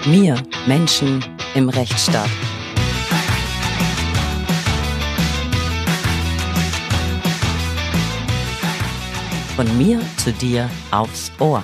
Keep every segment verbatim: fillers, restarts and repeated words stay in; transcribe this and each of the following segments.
Mir, Menschen im Rechtsstaat. Von mir zu dir aufs Ohr.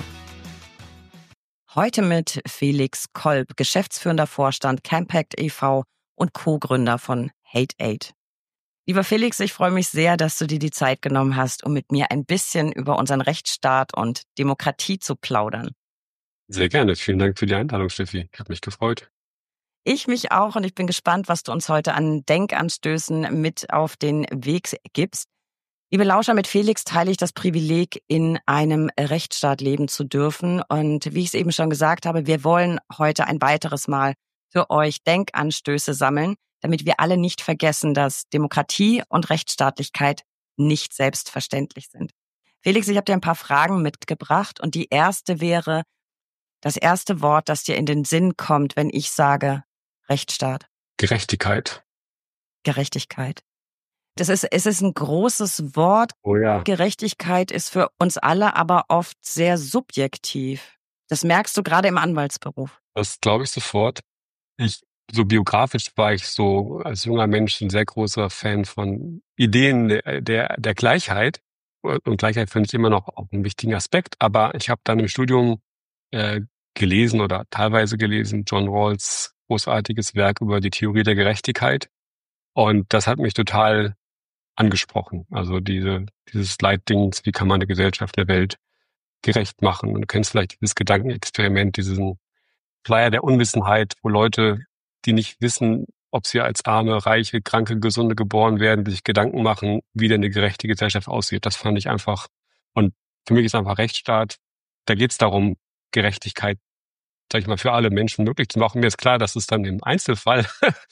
Heute mit Felix Kolb, geschäftsführender Vorstand Campact e V und Co-Gründer von Hate Aid. Lieber Felix, ich freue mich sehr, dass du dir die Zeit genommen hast, um mit mir ein bisschen über unseren Rechtsstaat und Demokratie zu plaudern. Sehr gerne. Vielen Dank für die Einladung, Steffi. Ich habe mich gefreut. Ich mich auch und ich bin gespannt, was du uns heute an Denkanstößen mit auf den Weg gibst. Liebe Lauscher, mit Felix teile ich das Privileg, in einem Rechtsstaat leben zu dürfen. Und wie ich es eben schon gesagt habe, wir wollen heute ein weiteres Mal für euch Denkanstöße sammeln, damit wir alle nicht vergessen, dass Demokratie und Rechtsstaatlichkeit nicht selbstverständlich sind. Felix, ich habe dir ein paar Fragen mitgebracht und die erste wäre, das erste Wort, das dir in den Sinn kommt, wenn ich sage Rechtsstaat. Gerechtigkeit. Gerechtigkeit. Das ist, es ist ein großes Wort. Oh ja. Gerechtigkeit ist für uns alle aber oft sehr subjektiv. Das merkst du gerade im Anwaltsberuf. Das glaube ich sofort. Ich, so biografisch war ich so als junger Mensch ein sehr großer Fan von Ideen der, der, der Gleichheit. Und Gleichheit finde ich immer noch auch einen wichtigen Aspekt. Aber ich habe dann im Studium äh, gelesen oder teilweise gelesen, John Rawls großartiges Werk über die Theorie der Gerechtigkeit. Und das hat mich total angesprochen. Also diese, dieses Leitdings, wie kann man eine Gesellschaft der Welt gerecht machen? Und du kennst vielleicht dieses Gedankenexperiment, diesen Flyer der Unwissenheit, wo Leute, die nicht wissen, ob sie als arme, reiche, kranke, gesunde geboren werden, sich Gedanken machen, wie denn eine gerechte Gesellschaft aussieht. Das fand ich einfach, und für mich ist einfach Rechtsstaat, da geht es darum, Gerechtigkeit, sag ich mal, für alle Menschen möglich zu machen. Mir ist klar, dass es dann im Einzelfall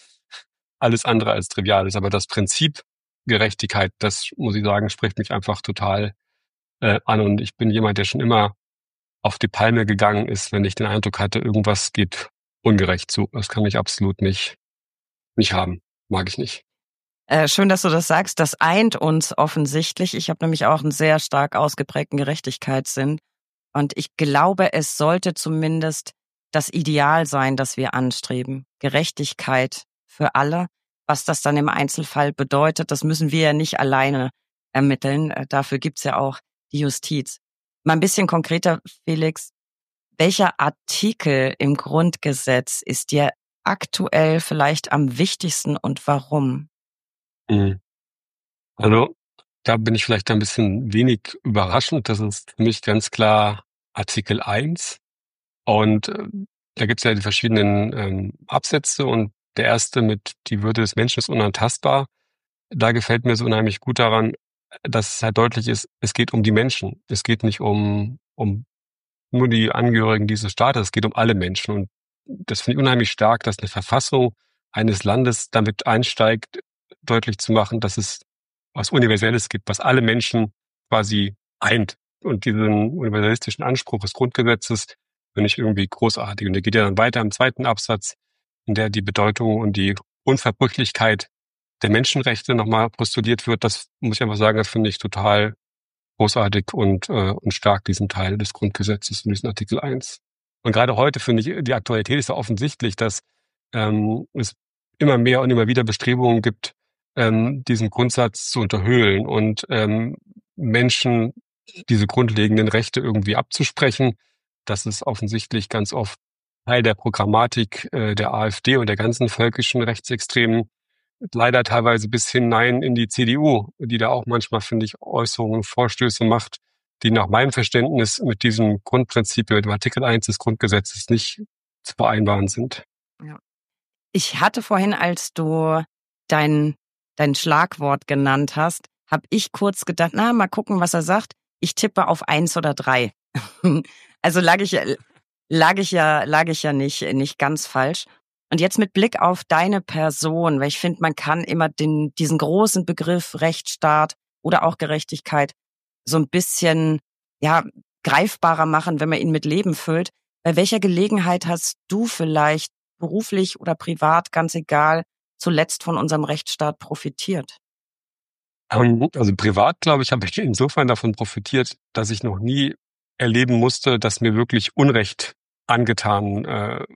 alles andere als trivial ist, aber das Prinzip Gerechtigkeit, das muss ich sagen, spricht mich einfach total äh, an, und ich bin jemand, der schon immer auf die Palme gegangen ist, wenn ich den Eindruck hatte, irgendwas geht ungerecht zu. Das kann ich absolut nicht nicht haben. Mag ich nicht. Äh, schön, dass du das sagst. Das eint uns offensichtlich. Ich habe nämlich auch einen sehr stark ausgeprägten Gerechtigkeitssinn. Und ich glaube, es sollte zumindest das Ideal sein, das wir anstreben. Gerechtigkeit für alle. Was das dann im Einzelfall bedeutet, das müssen wir ja nicht alleine ermitteln. Dafür gibt's ja auch die Justiz. Mal ein bisschen konkreter, Felix. Welcher Artikel im Grundgesetz ist dir aktuell vielleicht am wichtigsten und warum? Mhm. Also, da bin ich vielleicht ein bisschen wenig überraschend. Das ist für mich ganz klar Artikel eins. Und äh, da gibt es ja die verschiedenen ähm, Absätze, und der erste mit die Würde des Menschen ist unantastbar. Da gefällt mir so unheimlich gut daran, dass es halt deutlich ist, es geht um die Menschen. Es geht nicht um, um nur die Angehörigen dieses Staates, es geht um alle Menschen. Und das finde ich unheimlich stark, dass eine Verfassung eines Landes damit einsteigt, deutlich zu machen, dass es was Universelles gibt, was alle Menschen quasi eint. Und diesen universalistischen Anspruch des Grundgesetzes finde ich irgendwie großartig. Und der geht ja dann weiter im zweiten Absatz, in der die Bedeutung und die Unverbrüchlichkeit der Menschenrechte nochmal postuliert wird. Das muss ich einfach sagen, das finde ich total großartig und, äh, und stark, diesen Teil des Grundgesetzes und diesen Artikel eins. Und gerade heute finde ich, die Aktualität ist ja offensichtlich, dass ähm, es immer mehr und immer wieder Bestrebungen gibt, ähm, diesen Grundsatz zu unterhöhlen und ähm, Menschen diese grundlegenden Rechte irgendwie abzusprechen. Das ist offensichtlich ganz oft Teil der Programmatik äh, der AfD und der ganzen völkischen Rechtsextremen. Leider teilweise bis hinein in die C D U, die da auch manchmal, finde ich, Äußerungen, Vorstöße macht, die nach meinem Verständnis mit diesem Grundprinzip, mit dem Artikel eins des Grundgesetzes nicht zu vereinbaren sind. Ja. Ich hatte vorhin, als du dein, dein Schlagwort genannt hast, habe ich kurz gedacht, na, mal gucken, was er sagt. Ich tippe auf eins oder drei. Also lag ich, lag ich ja, lag ich ja nicht, nicht ganz falsch. Und jetzt mit Blick auf deine Person, weil ich finde, man kann immer den, diesen großen Begriff Rechtsstaat oder auch Gerechtigkeit so ein bisschen, ja, greifbarer machen, wenn man ihn mit Leben füllt. Bei welcher Gelegenheit hast du vielleicht beruflich oder privat, ganz egal, zuletzt von unserem Rechtsstaat profitiert? Also privat, glaube ich, habe ich insofern davon profitiert, dass ich noch nie erleben musste, dass mir wirklich Unrecht angetan äh,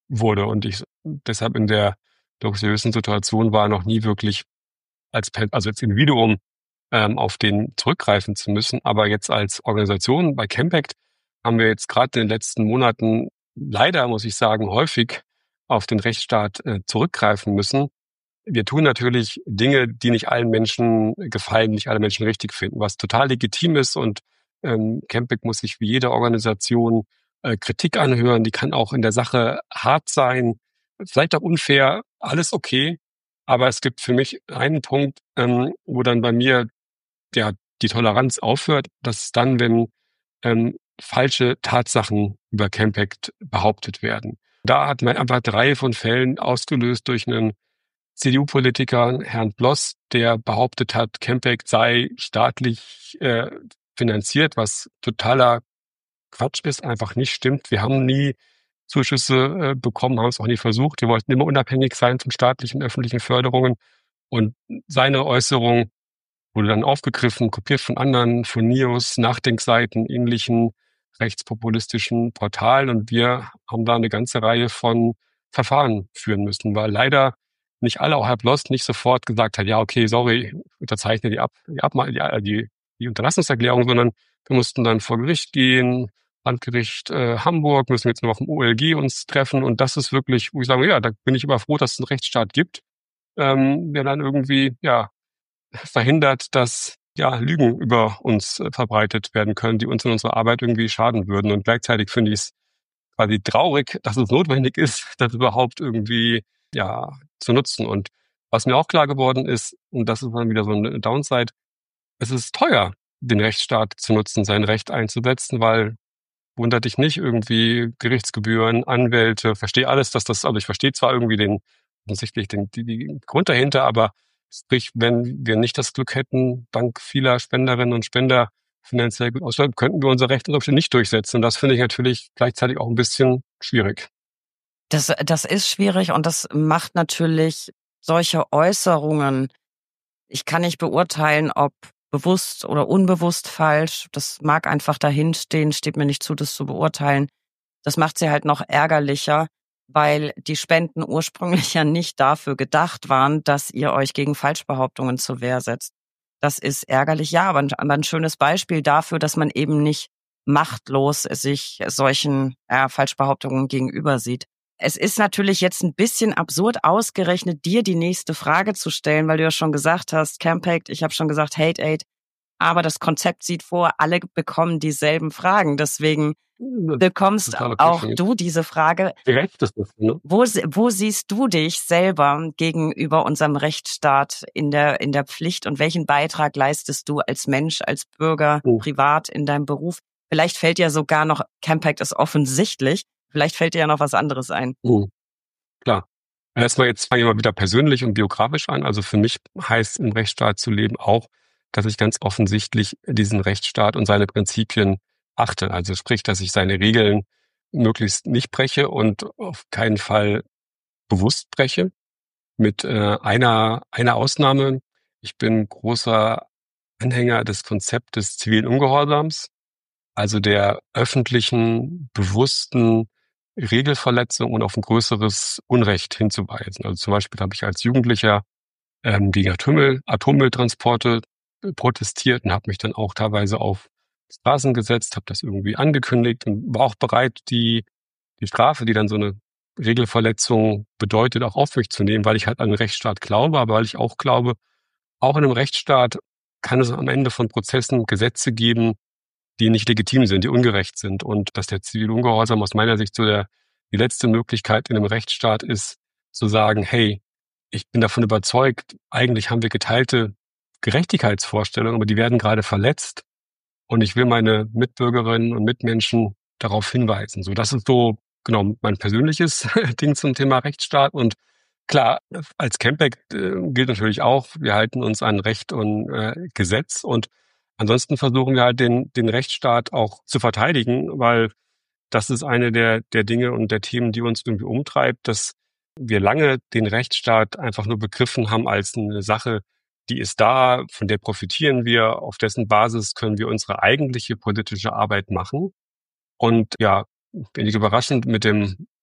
wurde und ich deshalb in der luxuriösen Situation war, noch nie wirklich als Per- also als Individuum ähm, auf den zurückgreifen zu müssen. Aber jetzt als Organisation bei Campact haben wir jetzt gerade in den letzten Monaten leider, muss ich sagen, häufig auf den Rechtsstaat äh, zurückgreifen müssen. Wir tun natürlich Dinge, die nicht allen Menschen gefallen, nicht alle Menschen richtig finden, was total legitim ist. Und ähm, Campact muss sich wie jede Organisation äh, Kritik anhören. Die kann auch in der Sache hart sein, vielleicht auch unfair, alles okay. Aber es gibt für mich einen Punkt, ähm, wo dann bei mir ja die Toleranz aufhört. Das ist dann, wenn ähm, falsche Tatsachen über Campact behauptet werden. Da hat man einfach drei von Fällen ausgelöst durch einen C D U-Politiker, Herrn Bloss, der behauptet hat, Campact sei staatlich äh, finanziert, was totaler Quatsch ist, einfach nicht stimmt. Wir haben nie Zuschüsse äh, bekommen, haben es auch nie versucht. Wir wollten immer unabhängig sein von staatlichen, öffentlichen Förderungen. Und seine Äußerung wurde dann aufgegriffen, kopiert von anderen, von Nios, Nachdenkseiten, ähnlichen rechtspopulistischen Portalen. Und wir haben da eine ganze Reihe von Verfahren führen müssen, weil leider nicht alle, auch Herr Bloss, nicht sofort gesagt hat, ja, okay, sorry, unterzeichne die, Ab, die, Abma die, die, die Unterlassungserklärung, sondern wir mussten dann vor Gericht gehen, Landgericht äh, Hamburg, müssen jetzt noch auf dem O L G uns treffen. Und das ist wirklich, wo ich sage, ja, da bin ich aber froh, dass es einen Rechtsstaat gibt, ähm, der dann irgendwie, ja, verhindert, dass ja Lügen über uns äh, verbreitet werden können, die uns in unserer Arbeit irgendwie schaden würden. Und gleichzeitig finde ich es quasi traurig, dass es notwendig ist, das überhaupt irgendwie ja zu nutzen. Und was mir auch klar geworden ist, und das ist dann wieder so eine Downside, es ist teuer, den Rechtsstaat zu nutzen, sein Recht einzusetzen, weil wundert dich nicht, irgendwie Gerichtsgebühren, Anwälte, verstehe alles, dass das, also ich verstehe zwar irgendwie den, offensichtlich den, die, die Grund dahinter, aber sprich, wenn wir nicht das Glück hätten, dank vieler Spenderinnen und Spender finanziell gut ausstatten, könnten wir unser Recht nicht durchsetzen. Und das finde ich natürlich gleichzeitig auch ein bisschen schwierig. Das, das ist schwierig und das macht natürlich solche Äußerungen. Ich kann nicht beurteilen, ob bewusst oder unbewusst falsch. Das mag einfach dahinstehen, steht mir nicht zu, das zu beurteilen. Das macht sie halt noch ärgerlicher, weil die Spenden ursprünglich ja nicht dafür gedacht waren, dass ihr euch gegen Falschbehauptungen zur Wehr setzt. Das ist ärgerlich, ja, aber ein, aber ein schönes Beispiel dafür, dass man eben nicht machtlos sich solchen ja, Falschbehauptungen gegenüber sieht. Es ist natürlich jetzt ein bisschen absurd, ausgerechnet dir die nächste Frage zu stellen, weil du ja schon gesagt hast, Campact, ich habe schon gesagt, Hate Aid, aber das Konzept sieht vor, alle bekommen dieselben Fragen. Deswegen bekommst Total okay auch für mich. du diese Frage. Gerecht ist das, ne? Wo, wo siehst du dich selber gegenüber unserem Rechtsstaat in der, in der Pflicht und welchen Beitrag leistest du als Mensch, als Bürger, Oh. privat in deinem Beruf? Vielleicht fällt dir sogar noch, Campact ist offensichtlich, vielleicht fällt dir ja noch was anderes ein. Oh. Klar. Erstmal jetzt fange ich mal wieder persönlich und biografisch an. Also für mich heißt im Rechtsstaat zu leben auch, dass ich ganz offensichtlich diesen Rechtsstaat und seine Prinzipien achte. Also sprich, dass ich seine Regeln möglichst nicht breche und auf keinen Fall bewusst breche. Mit äh, einer einer Ausnahme. Ich bin großer Anhänger des Konzeptes zivilen Ungehorsams, also der öffentlichen, bewussten Regelverletzung und auf ein größeres Unrecht hinzuweisen. Also zum Beispiel habe ich als Jugendlicher ähm, gegen Atommüll, Atommülltransporte äh, protestiert und habe mich dann auch teilweise auf Straßen gesetzt, habe das irgendwie angekündigt und war auch bereit, die die Strafe, die dann so eine Regelverletzung bedeutet, auch auf mich zu nehmen, weil ich halt an den Rechtsstaat glaube, aber weil ich auch glaube, auch in einem Rechtsstaat kann es am Ende von Prozessen Gesetze geben, die nicht legitim sind, die ungerecht sind. Und dass der zivile Ungehorsam aus meiner Sicht so der, die letzte Möglichkeit in einem Rechtsstaat ist, zu sagen, hey, ich bin davon überzeugt, eigentlich haben wir geteilte Gerechtigkeitsvorstellungen, aber die werden gerade verletzt. Und ich will meine Mitbürgerinnen und Mitmenschen darauf hinweisen. So, das ist so, genau, mein persönliches Ding zum Thema Rechtsstaat. Und klar, als Campact äh, gilt natürlich auch, wir halten uns an Recht und äh, Gesetz und ansonsten versuchen wir halt den, den Rechtsstaat auch zu verteidigen, weil das ist eine der, der Dinge und der Themen, die uns irgendwie umtreibt, dass wir lange den Rechtsstaat einfach nur begriffen haben als eine Sache, die ist da, von der profitieren wir, auf dessen Basis können wir unsere eigentliche politische Arbeit machen. Und ja, wenig überraschend mit dem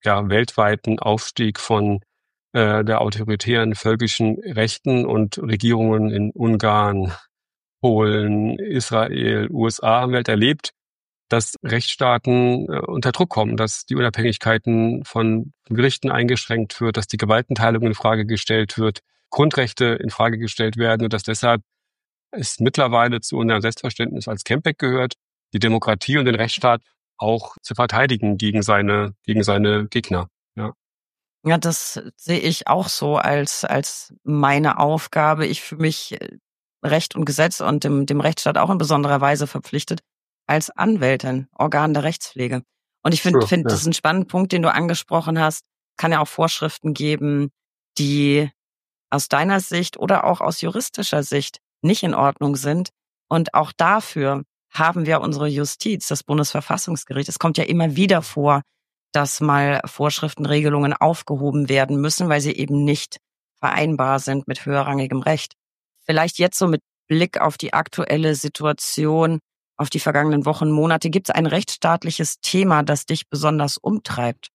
ja, weltweiten Aufstieg von äh, der autoritären völkischen Rechten und Regierungen in Ungarn, Polen, Israel, U S A haben wir halt erlebt, dass Rechtsstaaten äh, unter Druck kommen, dass die Unabhängigkeiten von Gerichten eingeschränkt wird, dass die Gewaltenteilung in Frage gestellt wird, Grundrechte in Frage gestellt werden und dass deshalb es mittlerweile zu unserem Selbstverständnis als Campback gehört, die Demokratie und den Rechtsstaat auch zu verteidigen gegen seine gegen seine Gegner. Ja. Ja, das sehe ich auch so als als meine Aufgabe. Ich fühle mich äh, Recht und Gesetz und dem dem Rechtsstaat auch in besonderer Weise verpflichtet als Anwältin, Organ der Rechtspflege. Und ich finde Ja, finde, das ja. ist ein spannender Punkt, den du angesprochen hast. Kann ja auch Vorschriften geben, die aus deiner Sicht oder auch aus juristischer Sicht nicht in Ordnung sind. Und auch dafür haben wir unsere Justiz, das Bundesverfassungsgericht. Es kommt ja immer wieder vor, dass mal Vorschriften, Regelungen aufgehoben werden müssen, weil sie eben nicht vereinbar sind mit höherrangigem Recht. Vielleicht jetzt so mit Blick auf die aktuelle Situation, auf die vergangenen Wochen, Monate, gibt es ein rechtsstaatliches Thema, das dich besonders umtreibt?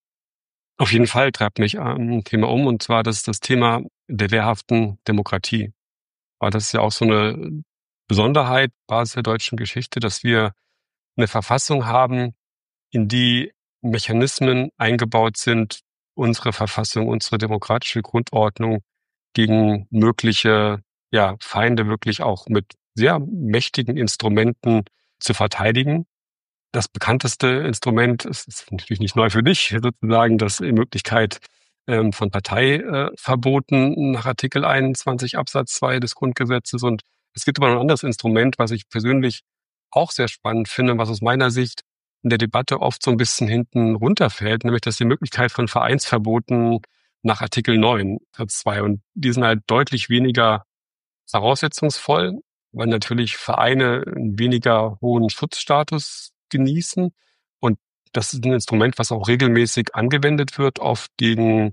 Auf jeden Fall treibt mich ein Thema um, und zwar das ist das Thema der wehrhaften Demokratie. Aber das ist ja auch so eine Besonderheit, Basis der deutschen Geschichte, dass wir eine Verfassung haben, in die Mechanismen eingebaut sind, unsere Verfassung, unsere demokratische Grundordnung gegen mögliche, ja, Feinde wirklich auch mit sehr mächtigen Instrumenten zu verteidigen. Das bekannteste Instrument ist, ist natürlich nicht neu für dich, sozusagen das die Möglichkeit ähm, von Parteiverboten nach Artikel einundzwanzig Absatz zwei des Grundgesetzes. Und es gibt aber noch ein anderes Instrument, was ich persönlich auch sehr spannend finde, was aus meiner Sicht in der Debatte oft so ein bisschen hinten runterfällt, nämlich das ist die Möglichkeit von Vereinsverboten nach Artikel neun Absatz zwei. Und die sind halt deutlich weniger voraussetzungsvoll, weil natürlich Vereine einen weniger hohen Schutzstatus genießen. Und das ist ein Instrument, was auch regelmäßig angewendet wird, oft gegen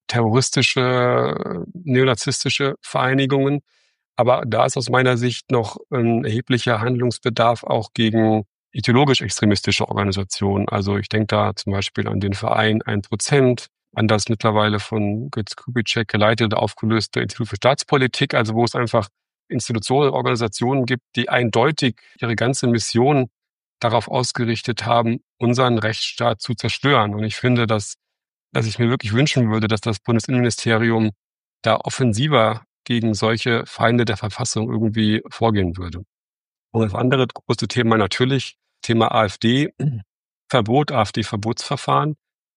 terroristische, neonazistische Vereinigungen. Aber da ist aus meiner Sicht noch ein erheblicher Handlungsbedarf auch gegen ideologisch-extremistische Organisationen. Also ich denke da zum Beispiel an den Verein ein Prozent, an das mittlerweile von Götz Kubitschek geleitete, aufgelöste Institut für Staatspolitik, also wo es einfach Institutionen, Organisationen gibt, die eindeutig ihre ganze Mission darauf ausgerichtet haben, unseren Rechtsstaat zu zerstören. Und ich finde, dass, dass ich mir wirklich wünschen würde, dass das Bundesinnenministerium da offensiver gegen solche Feinde der Verfassung irgendwie vorgehen würde. Und das andere große Thema natürlich, Thema AfD, Verbot, AfD-Verbotsverfahren.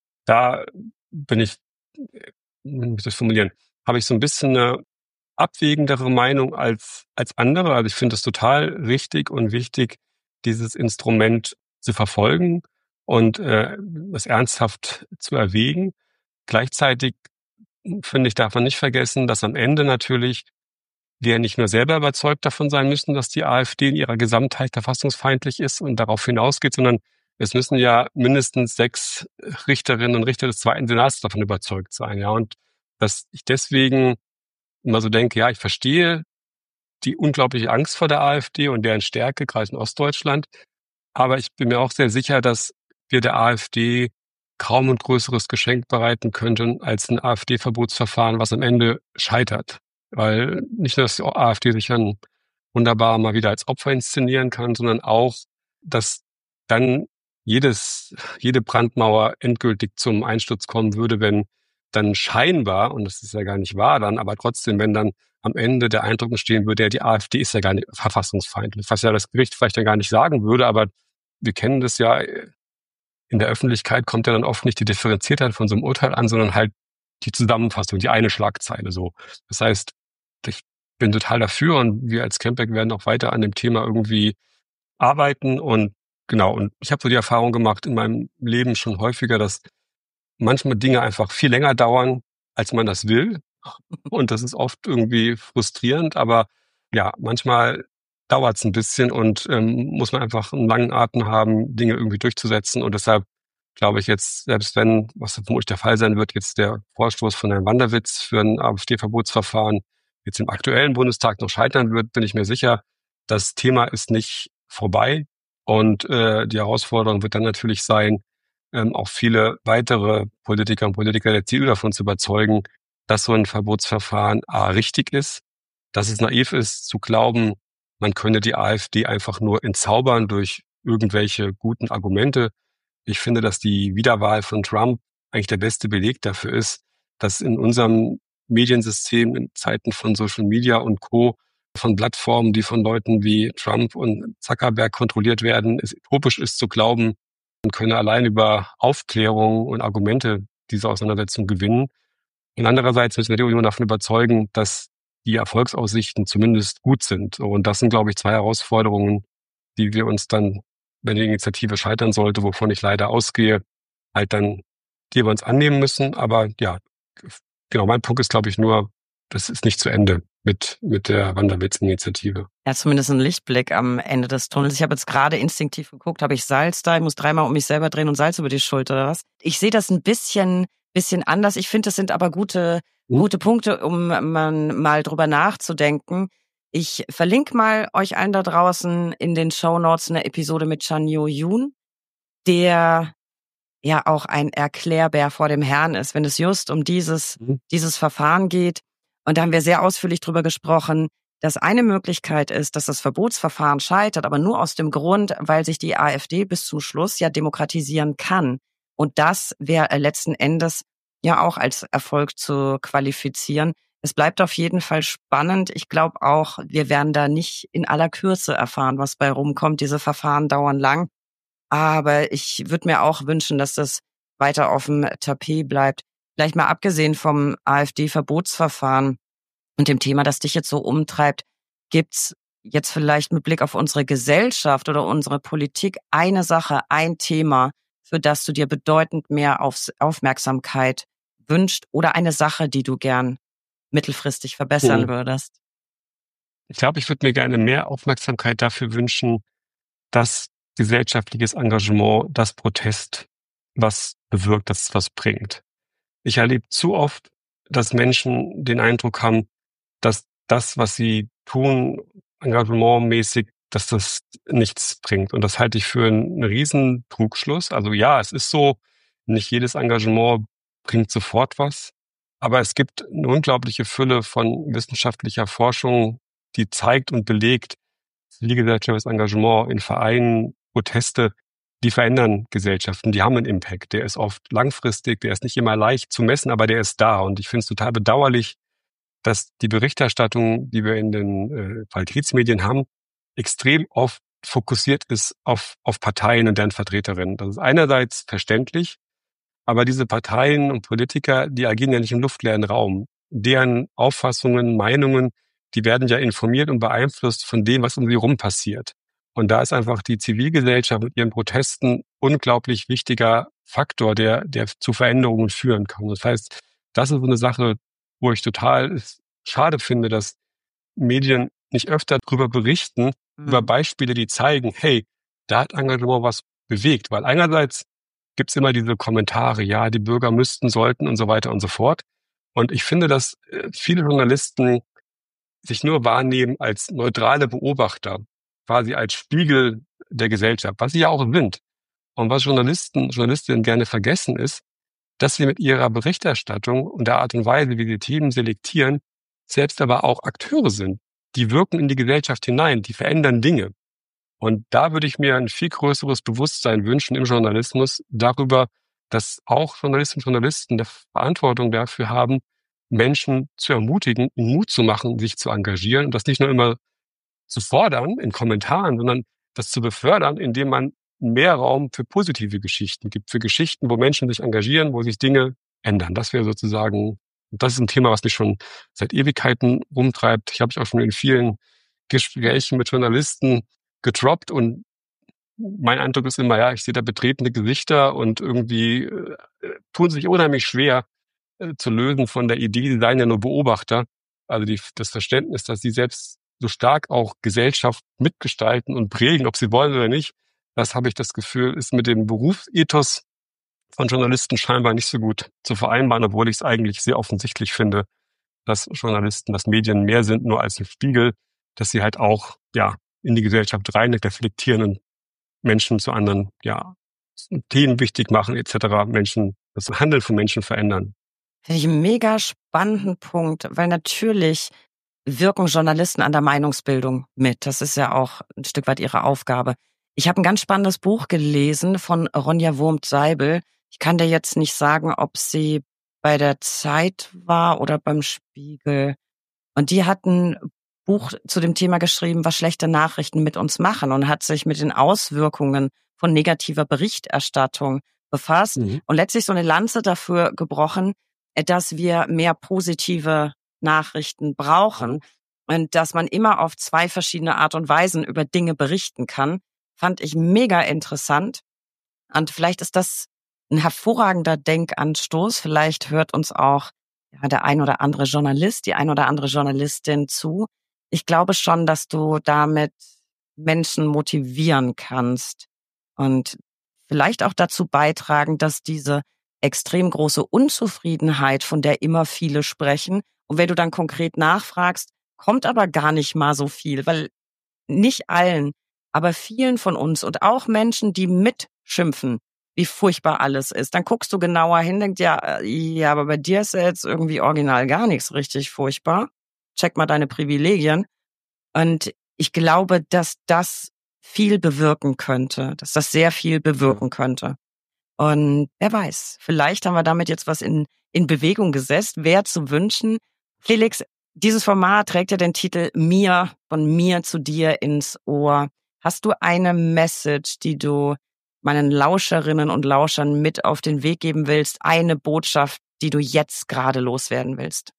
Da bin ich, wie soll ich das formulieren, habe ich so ein bisschen eine abwägendere Meinung als, als andere. Also ich finde es total richtig und wichtig, dieses Instrument zu verfolgen und äh, es ernsthaft zu erwägen. Gleichzeitig finde ich, darf man nicht vergessen, dass am Ende natürlich wir nicht nur selber überzeugt davon sein müssen, dass die AfD in ihrer Gesamtheit verfassungsfeindlich ist und darauf hinausgeht, sondern es müssen ja mindestens sechs Richterinnen und Richter des Zweiten Senats davon überzeugt sein. Ja, und dass ich deswegen immer so denke, ja, ich verstehe die unglaubliche Angst vor der AfD und deren Stärke, gerade in Ostdeutschland. Aber ich bin mir auch sehr sicher, dass wir der AfD kaum ein größeres Geschenk bereiten könnten als ein AfD-Verbotsverfahren, was am Ende scheitert. Weil nicht nur, dass die AfD sich dann wunderbar mal wieder als Opfer inszenieren kann, sondern auch, dass dann jedes, jede Brandmauer endgültig zum Einsturz kommen würde, wenn dann scheinbar, und das ist ja gar nicht wahr dann, aber trotzdem, wenn dann am Ende der Eindruck entstehen würde, ja, die AfD ist ja gar nicht verfassungsfeindlich, was ja das Gericht vielleicht dann gar nicht sagen würde, aber wir kennen das ja, in der Öffentlichkeit kommt ja dann oft nicht die Differenziertheit von so einem Urteil an, sondern halt die Zusammenfassung, die eine Schlagzeile so. Das heißt, ich bin total dafür und wir als Campback werden auch weiter an dem Thema irgendwie arbeiten und genau, und ich habe so die Erfahrung gemacht in meinem Leben schon häufiger, dass manchmal Dinge einfach viel länger dauern, als man das will. Und das ist oft irgendwie frustrierend, aber ja, manchmal dauert es ein bisschen und ähm, muss man einfach einen langen Atem haben, Dinge irgendwie durchzusetzen. Und deshalb glaube ich jetzt, selbst wenn, was vermutlich der Fall sein wird, jetzt der Vorstoß von Herrn Wanderwitz für ein AfD-Verbotsverfahren jetzt im aktuellen Bundestag noch scheitern wird, bin ich mir sicher, das Thema ist nicht vorbei. Und äh, die Herausforderung wird dann natürlich sein, ähm, auch viele weitere Politiker und Politiker der C D U davon zu überzeugen, dass so ein Verbotsverfahren A richtig ist, dass es naiv ist zu glauben, man könne die AfD einfach nur entzaubern durch irgendwelche guten Argumente. Ich finde, dass die Wiederwahl von Trump eigentlich der beste Beleg dafür ist, dass in unserem Mediensystem in Zeiten von Social Media und Co., von Plattformen, die von Leuten wie Trump und Zuckerberg kontrolliert werden, es utopisch ist zu glauben, man könne allein über Aufklärung und Argumente diese Auseinandersetzung gewinnen. Und andererseits müssen wir die Union davon überzeugen, dass die Erfolgsaussichten zumindest gut sind. Und das sind, glaube ich, zwei Herausforderungen, die wir uns dann, wenn die Initiative scheitern sollte, wovon ich leider ausgehe, halt dann, die wir uns annehmen müssen. Aber ja, genau, mein Punkt ist, glaube ich, nur, das ist nicht zu Ende mit, mit der Wanderwitz-Initiative. Ja, zumindest ein Lichtblick am Ende des Tunnels. Ich habe jetzt gerade instinktiv geguckt, habe ich Salz da? Ich muss dreimal um mich selber drehen und Salz über die Schulter oder was? Ich sehe das ein bisschen, bisschen anders. Ich finde, das sind aber gute, hm? gute Punkte, um man mal drüber nachzudenken. Ich verlinke mal euch allen da draußen in den Shownotes eine Episode mit Chan Yo-Yoon, der ja auch ein Erklärbär vor dem Herrn ist, wenn es just um dieses, mhm. dieses Verfahren geht. Und da haben wir sehr ausführlich drüber gesprochen, dass eine Möglichkeit ist, dass das Verbotsverfahren scheitert, aber nur aus dem Grund, weil sich die AfD bis zum Schluss ja demokratisieren kann. Und das wäre letzten Endes ja auch als Erfolg zu qualifizieren. Es bleibt auf jeden Fall spannend. Ich glaube auch, wir werden da nicht in aller Kürze erfahren, was bei rumkommt. Diese Verfahren dauern lang. Aber ich würde mir auch wünschen, dass das weiter auf dem Tapet bleibt. Vielleicht mal abgesehen vom AfD-Verbotsverfahren und dem Thema, das dich jetzt so umtreibt, gibt's jetzt vielleicht mit Blick auf unsere Gesellschaft oder unsere Politik eine Sache, ein Thema, für das du dir bedeutend mehr Aufmerksamkeit wünscht oder eine Sache, die du gern mittelfristig verbessern hm. würdest? Ich glaube, ich würde mir gerne mehr Aufmerksamkeit dafür wünschen, dass gesellschaftliches Engagement, das Protest, was bewirkt, dass es was bringt. Ich erlebe zu oft, dass Menschen den Eindruck haben, dass das, was sie tun, engagementmäßig, dass das nichts bringt. Und das halte ich für einen riesen Trugschluss. Also ja, es ist so, nicht jedes Engagement bringt sofort was. Aber es gibt eine unglaubliche Fülle von wissenschaftlicher Forschung, die zeigt und belegt, zivilgesellschaftliches Engagement in Vereinen, Proteste, die verändern Gesellschaften, die haben einen Impact. Der ist oft langfristig, der ist nicht immer leicht zu messen, aber der ist da. Und ich finde es total bedauerlich, dass die Berichterstattung, die wir in den äh, Qualitätsmedien haben, extrem oft fokussiert ist auf, auf Parteien und deren Vertreterinnen. Das ist einerseits verständlich, aber diese Parteien und Politiker, die agieren ja nicht im luftleeren Raum. Deren Auffassungen, Meinungen, die werden ja informiert und beeinflusst von dem, was um sie rum passiert. Und da ist einfach die Zivilgesellschaft mit ihren Protesten unglaublich wichtiger Faktor, der, der zu Veränderungen führen kann. Das heißt, das ist so eine Sache, wo ich total schade finde, dass Medien nicht öfter darüber berichten, mhm. über Beispiele, die zeigen, hey, da hat Engagement was bewegt. Weil einerseits gibt's immer diese Kommentare, ja, die Bürger müssten, sollten und so weiter und so fort. Und ich finde, dass viele Journalisten sich nur wahrnehmen als neutrale Beobachter, quasi als Spiegel der Gesellschaft, was sie ja auch sind. Und was Journalisten, Journalistinnen gerne vergessen ist, dass sie mit ihrer Berichterstattung und der Art und Weise, wie sie Themen selektieren, selbst aber auch Akteure sind. Die wirken in die Gesellschaft hinein, die verändern Dinge. Und da würde ich mir ein viel größeres Bewusstsein wünschen im Journalismus darüber, dass auch Journalistinnen und Journalisten eine Verantwortung dafür haben, Menschen zu ermutigen, Mut zu machen, sich zu engagieren und das nicht nur immer zu fordern in Kommentaren, sondern das zu befördern, indem man mehr Raum für positive Geschichten gibt, für Geschichten, wo Menschen sich engagieren, wo sich Dinge ändern. Das wäre sozusagen, das ist ein Thema, was mich schon seit Ewigkeiten rumtreibt. Ich habe mich auch schon in vielen Gesprächen mit Journalisten gedroppt und mein Eindruck ist immer, ja, ich sehe da betretene Gesichter und irgendwie äh, tun sich unheimlich schwer äh, zu lösen von der Idee, die seien ja nur Beobachter. Also die, das Verständnis, dass sie selbst so stark auch Gesellschaft mitgestalten und prägen, ob sie wollen oder nicht, das habe ich das Gefühl, ist mit dem Berufsethos von Journalisten scheinbar nicht so gut zu vereinbaren, obwohl ich es eigentlich sehr offensichtlich finde, dass Journalisten, dass Medien mehr sind nur als ein Spiegel, dass sie halt auch ja in die Gesellschaft rein reflektieren und Menschen zu anderen, ja, Themen wichtig machen et cetera, Menschen, das Handeln von Menschen verändern. Finde ich einen mega spannenden Punkt, weil natürlich wirken Journalisten an der Meinungsbildung mit. Das ist ja auch ein Stück weit ihre Aufgabe. Ich habe ein ganz spannendes Buch gelesen von Ronja Wurmt-Seibel. Ich kann dir jetzt nicht sagen, ob sie bei der Zeit war oder beim Spiegel. Und die hat ein Buch zu dem Thema geschrieben, was schlechte Nachrichten mit uns machen, und hat sich mit den Auswirkungen von negativer Berichterstattung befasst Mhm. und letztlich so eine Lanze dafür gebrochen, dass wir mehr positive Nachrichten brauchen und dass man immer auf zwei verschiedene Art und Weisen über Dinge berichten kann. Fand ich mega interessant. Und vielleicht ist das ein hervorragender Denkanstoß. Vielleicht hört uns auch ja, der ein oder andere Journalist, die ein oder andere Journalistin zu. Ich glaube schon, dass du damit Menschen motivieren kannst und vielleicht auch dazu beitragen, dass diese extrem große Unzufriedenheit, von der immer viele sprechen, und wenn du dann konkret nachfragst, kommt aber gar nicht mal so viel, weil nicht allen, aber vielen von uns und auch Menschen, die mitschimpfen, wie furchtbar alles ist. Dann guckst du genauer hin, denkst, ja, ja, aber bei dir ist ja jetzt irgendwie original gar nichts richtig furchtbar. Check mal deine Privilegien. Und ich glaube, dass das viel bewirken könnte, dass das sehr viel bewirken könnte. Und wer weiß, vielleicht haben wir damit jetzt was in, in Bewegung gesetzt. Wäre zu wünschen. Felix, dieses Format trägt ja den Titel Mir, von mir zu dir ins Ohr. Hast du eine Message, die du meinen Lauscherinnen und Lauschern mit auf den Weg geben willst? Eine Botschaft, die du jetzt gerade loswerden willst?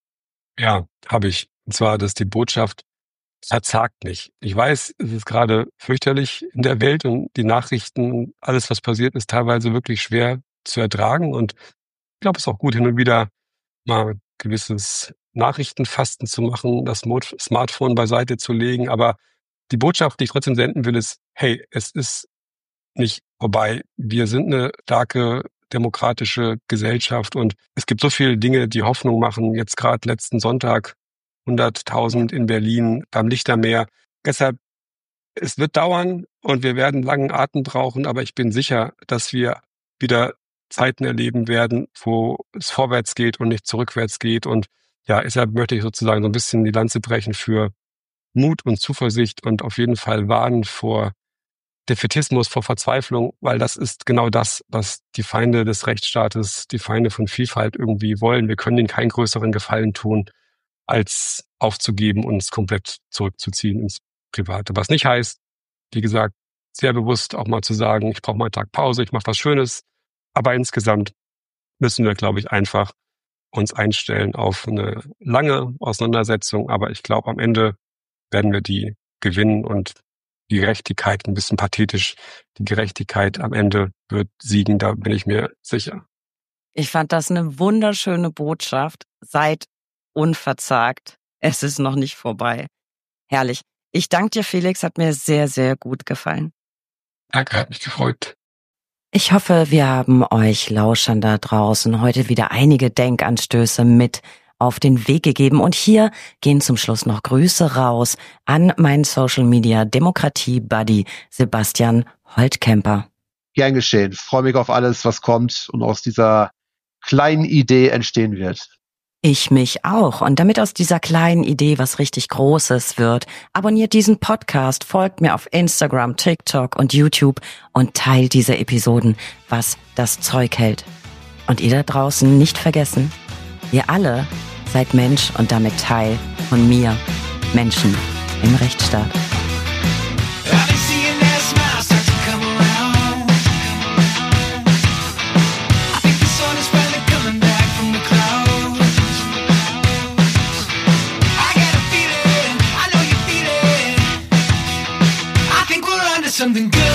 Ja, habe ich. Und zwar, dass die Botschaft verzagt nicht. Ich weiß, es ist gerade fürchterlich in der Welt und die Nachrichten, alles, was passiert, ist teilweise wirklich schwer zu ertragen. Und ich glaube, es ist auch gut, hin und wieder mal ein gewisses Nachrichtenfasten zu machen, das Mo- Smartphone beiseite zu legen. Aber die Botschaft, die ich trotzdem senden will, ist, hey, es ist nicht vorbei. Wir sind eine starke demokratische Gesellschaft und es gibt so viele Dinge, die Hoffnung machen. Jetzt gerade letzten Sonntag hunderttausend in Berlin beim Lichtermeer. Deshalb, es wird dauern und wir werden langen Atem brauchen, aber ich bin sicher, dass wir wieder Zeiten erleben werden, wo es vorwärts geht und nicht zurückwärts geht. Und ja, deshalb möchte ich sozusagen so ein bisschen die Lanze brechen für Mut und Zuversicht und auf jeden Fall warnen vor Defätismus, vor Verzweiflung, weil das ist genau das, was die Feinde des Rechtsstaates, die Feinde von Vielfalt irgendwie wollen. Wir können ihnen keinen größeren Gefallen tun, als aufzugeben und uns komplett zurückzuziehen ins Private. Was nicht heißt, wie gesagt, sehr bewusst auch mal zu sagen, ich brauche mal einen Tag Pause, ich mache was Schönes. Aber insgesamt müssen wir, glaube ich, einfach uns einstellen auf eine lange Auseinandersetzung. Aber ich glaube, am Ende werden wir die gewinnen und die Gerechtigkeit, ein bisschen pathetisch, die Gerechtigkeit am Ende wird siegen, da bin ich mir sicher. Ich fand das eine wunderschöne Botschaft. Seid unverzagt. Es ist noch nicht vorbei. Herrlich. Ich danke dir, Felix. Hat mir sehr, sehr gut gefallen. Danke, hat mich gefreut. Ich hoffe, wir haben euch Lauschern da draußen heute wieder einige Denkanstöße mit auf den Weg gegeben. Und hier gehen zum Schluss noch Grüße raus an meinen Social Media Demokratie Buddy Sebastian Holtkemper. Gern geschehen. Freue mich auf alles, was kommt und aus dieser kleinen Idee entstehen wird. Ich mich auch. Und damit aus dieser kleinen Idee was richtig Großes wird, abonniert diesen Podcast, folgt mir auf Instagram, TikTok und YouTube und teilt diese Episoden, was das Zeug hält. Und ihr da draußen nicht vergessen, ihr alle seid Mensch und damit Teil von mir, Menschen im Rechtsstaat. Something good.